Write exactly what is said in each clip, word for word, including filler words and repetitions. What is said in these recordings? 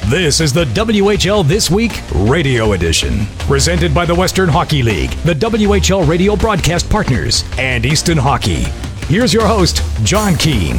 This is the W H L This Week Radio Edition, presented by the Western Hockey League, the W H L radio broadcast partners, and Easton Hockey. Here's your host, John Keane.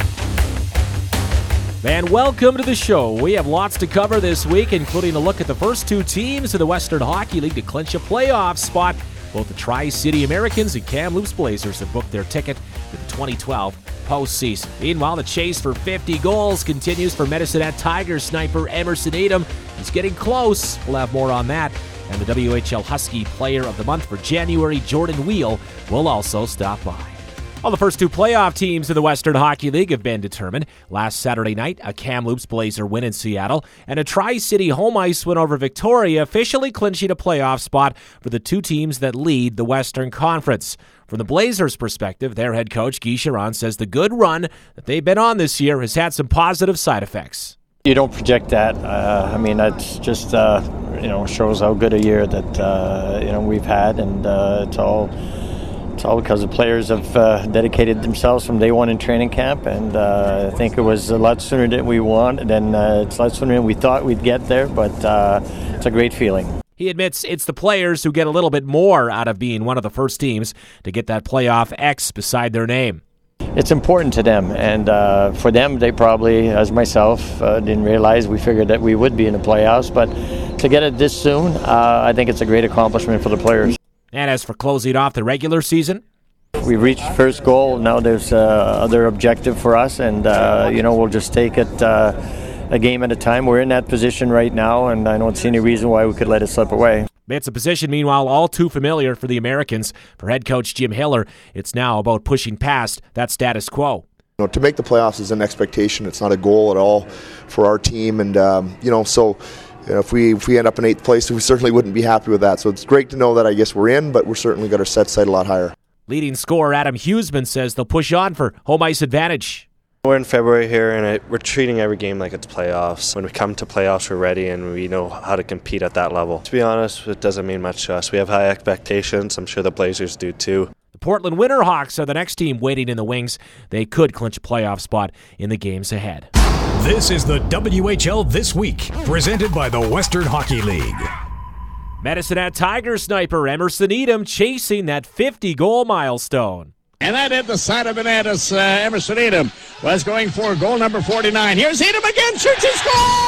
And welcome to the show. We have lots to cover this week, including a look at the first two teams of the Western Hockey League to clinch a playoff spot. Both the Tri-City Americans and Kamloops Blazers have booked their ticket to the twenty twelve postseason. Meanwhile, the chase for fifty goals continues for Medicine Hat Tigers sniper Emerson Edom. He's getting close. We'll have more on that. And the W H L Husky Player of the Month for January, Jordan Wheel, will also stop by. Well, the first two playoff teams in the Western Hockey League have been determined. Last Saturday night, a Kamloops Blazer win in Seattle, and a Tri-City home ice win over Victoria, officially clinching a playoff spot for the two teams that lead the Western Conference. From the Blazers' perspective, their head coach, Guy Chiron, says the good run that they've been on this year has had some positive side effects. You don't project that. Uh, I mean, that's just, uh, you know, shows how good a year that, uh, you know, we've had, and uh, it's all... It's all because the players have uh, dedicated themselves from day one in training camp, and uh, I think it was a lot sooner than we wanted, and uh, it's a lot sooner than we thought we'd get there, but uh, it's a great feeling. He admits it's the players who get a little bit more out of being one of the first teams to get that playoff X beside their name. It's important to them, and uh, for them, they probably, as myself, uh, didn't realize we figured that we would be in the playoffs, but to get it this soon, uh, I think it's a great accomplishment for the players. And as for closing off the regular season, we reached first goal. Now there's uh, other objective for us, and uh, you know we'll just take it uh, a game at a time. We're in that position right now, and I don't see any reason why we could let it slip away. It's a position, meanwhile, all too familiar for the Americans. For head coach Jim Hiller, it's now about pushing past that status quo. You know, to make the playoffs is an expectation. It's not a goal at all for our team, and um, you know so. You know, if we if we end up in eighth place, we certainly wouldn't be happy with that. So it's great to know that I guess we're in, but we're certainly got our set sight a lot higher. Leading scorer Adam Huseman says they'll push on for home ice advantage. We're in February here, and it, we're treating every game like it's playoffs. When we come to playoffs, we're ready, and we know how to compete at that level. To be honest, it doesn't mean much to us. We have high expectations. I'm sure the Blazers do too. The Portland Winterhawks are the next team waiting in the wings. They could clinch a playoff spot in the games ahead. This is the W H L This Week, presented by the Western Hockey League. Medicine Hat Tigers sniper Emerson Edom chasing that fifty-goal milestone. And that hit the side of Bananas. Uh, Emerson Edom was going for goal number forty-nine. Here's Edom again, shoots and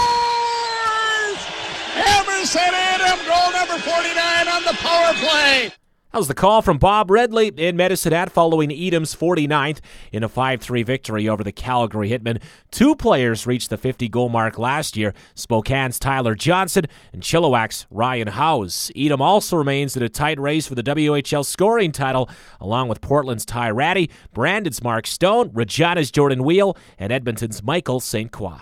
scores! Emerson Edom, goal number forty-nine on the power play. That was the call from Bob Redley in Medicine Hat following Edom's forty-ninth in a five three victory over the Calgary Hitmen. Two players reached the fifty-goal mark last year, Spokane's Tyler Johnson and Chilliwack's Ryan Howes. Edom also remains in a tight race for the W H L scoring title, along with Portland's Ty Ratty, Brandon's Mark Stone, Regina's Jordan Wheel, and Edmonton's Michael Saint Croix.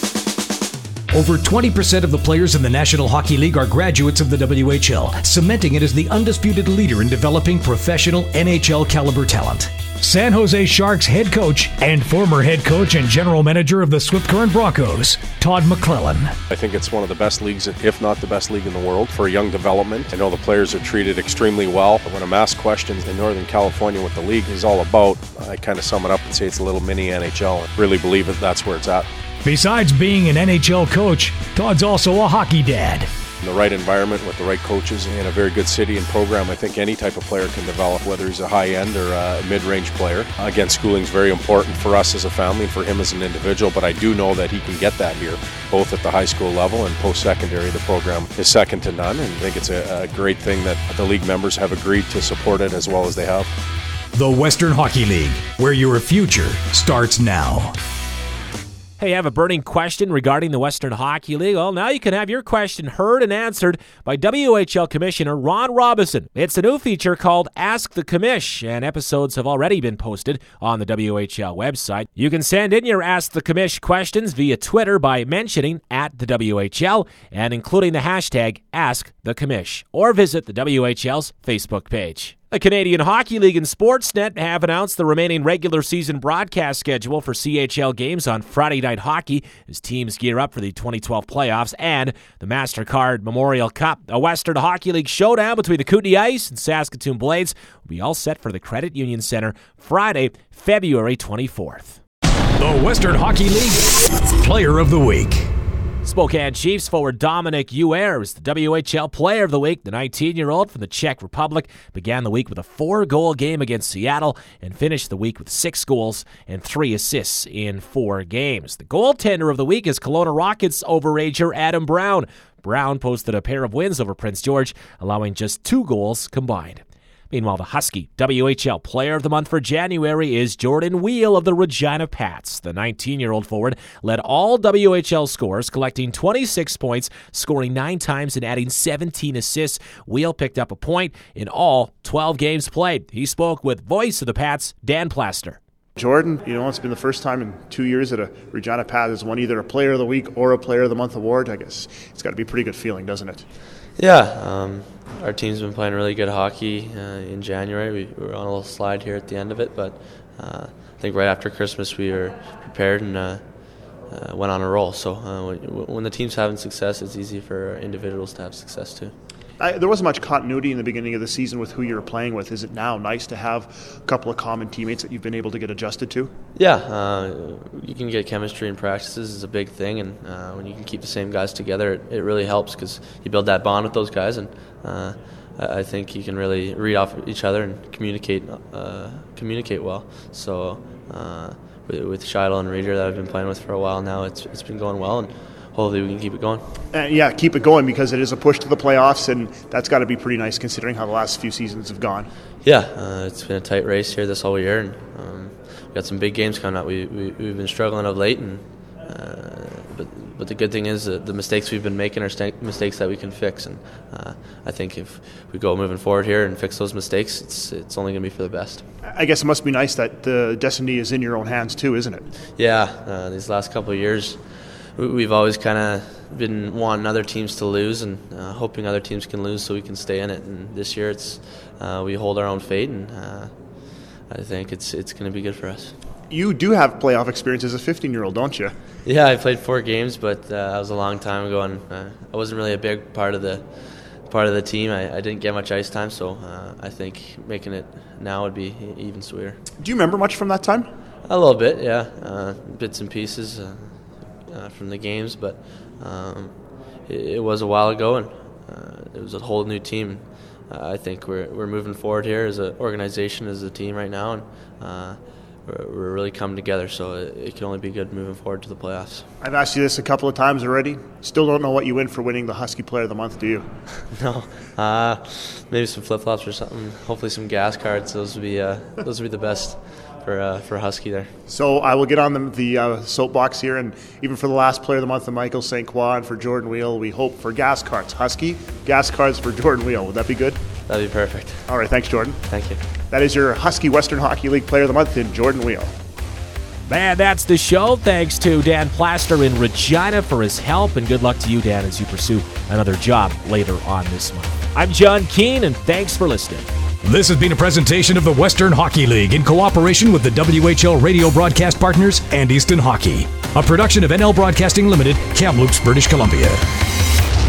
Over twenty percent of the players in the National Hockey League are graduates of the W H L, cementing it as the undisputed leader in developing professional N H L caliber talent. San Jose Sharks head coach and former head coach and general manager of the Swift Current Broncos, Todd McClellan. I think it's one of the best leagues, if not the best league in the world, for young development. I know the players are treated extremely well. When I'm asked questions in Northern California what the league is all about, I kind of sum it up and say it's a little mini N H L. I really believe that that's where it's at. Besides being an N H L coach, Todd's also a hockey dad. In the right environment with the right coaches and a very good city and program, I think any type of player can develop, whether he's a high-end or a mid-range player. Again, schooling is very important for us as a family and for him as an individual, but I do know that he can get that here, both at the high school level and post-secondary. The program is second to none, and I think it's a, a great thing that the league members have agreed to support it as well as they have. The Western Hockey League, where your future starts now. Hey, have a burning question regarding the Western Hockey League? Well, now you can have your question heard and answered by W H L Commissioner Ron Robison. It's a new feature called Ask the Commish, and episodes have already been posted on the W H L website. You can send in your Ask the Commish questions via Twitter by mentioning at the W H L and including the hashtag Ask the Commish, or visit the W H L's Facebook page. The Canadian Hockey League and Sportsnet have announced the remaining regular season broadcast schedule for C H L games on Friday Night Hockey as teams gear up for the twenty twelve playoffs and the MasterCard Memorial Cup. A Western Hockey League showdown between the Kootenay Ice and Saskatoon Blades will be all set for the Credit Union Center Friday, February twenty-fourth. The Western Hockey League Player of the Week. Spokane Chiefs forward Dominic Huer was the W H L Player of the Week. The nineteen-year-old from the Czech Republic began the week with a four-goal game against Seattle and finished the week with six goals and three assists in four games. The goaltender of the week is Kelowna Rockets overager Adam Brown. Brown posted a pair of wins over Prince George, allowing just two goals combined. Meanwhile, the Husky W H L Player of the Month for January is Jordan Wheel of the Regina Pats. The nineteen-year-old forward led all W H L scorers, collecting twenty-six points, scoring nine times and adding seventeen assists. Wheel picked up a point in all twelve games played. He spoke with voice of the Pats, Dan Plaster. Jordan, you know, it's been the first time in two years that a Regina Pat has won either a Player of the Week or a Player of the Month award. I guess it's got to be a pretty good feeling, doesn't it? Yeah, um, our team's been playing really good hockey uh, in January. We, we were on a little slide here at the end of it, but uh, I think right after Christmas we were prepared and uh, uh, went on a roll. So uh, when, when the team's having success, it's easy for individuals to have success too. I, there wasn't much continuity in the beginning of the season with who you were playing with. Is it now nice to have a couple of common teammates that you've been able to get adjusted to? Yeah, uh, you can get chemistry in practices is a big thing, and uh, when you can keep the same guys together, it, it really helps because you build that bond with those guys, and uh, I think you can really read off each other and communicate uh, communicate well. So uh, with, with Shiloh and Reeder that I've been playing with for a while now, it's it's been going well, and hopefully we can keep it going. Uh, yeah, keep it going because it is a push to the playoffs, and that's got to be pretty nice considering how the last few seasons have gone. Yeah, uh, it's been a tight race here this whole year, and um, we've got some big games coming up. We, we, we've been struggling of late, and uh, but but the good thing is that the mistakes we've been making are st- mistakes that we can fix, and uh, I think if we go moving forward here and fix those mistakes, it's it's only going to be for the best. I guess it must be nice that the destiny is in your own hands too, isn't it? Yeah, uh, these last couple of years, we've always kind of been wanting other teams to lose and uh, hoping other teams can lose so we can stay in it. And this year, it's uh, we hold our own fate, and uh, I think it's it's going to be good for us. You do have playoff experience as a fifteen-year-old, don't you? Yeah, I played four games, but uh, that was a long time ago, and uh, I wasn't really a big part of the part of the team. I, I didn't get much ice time, so uh, I think making it now would be even sweeter. Do you remember much from that time? A little bit, yeah, uh, bits and pieces. Uh, Uh, from the games, but um, it, it was a while ago, and uh, it was a whole new team. Uh, I think we're we're moving forward here as an organization, as a team right now, and uh, we're, we're really coming together. So it, it can only be good moving forward to the playoffs. I've asked you this a couple of times already. Still don't know what you win for winning the Husky Player of the Month, do you? No, uh, maybe some flip flops or something. Hopefully some gas cards. Those would be uh, those would be the best. For uh, for Husky there. So I will get on the, the uh, soapbox here, and even for the last Player of the Month of Michael Saint Croix and for Jordan Wheel, we hope for gas cards. Husky, gas cards for Jordan Wheel. Would that be good? That'd be perfect. All right, thanks, Jordan. Thank you. That is your Husky Western Hockey League Player of the Month in Jordan Wheel. Man, that's the show. Thanks to Dan Plaster in Regina for his help, and good luck to you, Dan, as you pursue another job later on this month. I'm John Keane, and thanks for listening. This has been a presentation of the Western Hockey League in cooperation with the W H L radio broadcast partners and Easton Hockey. A production of N L Broadcasting Limited, Kamloops, British Columbia.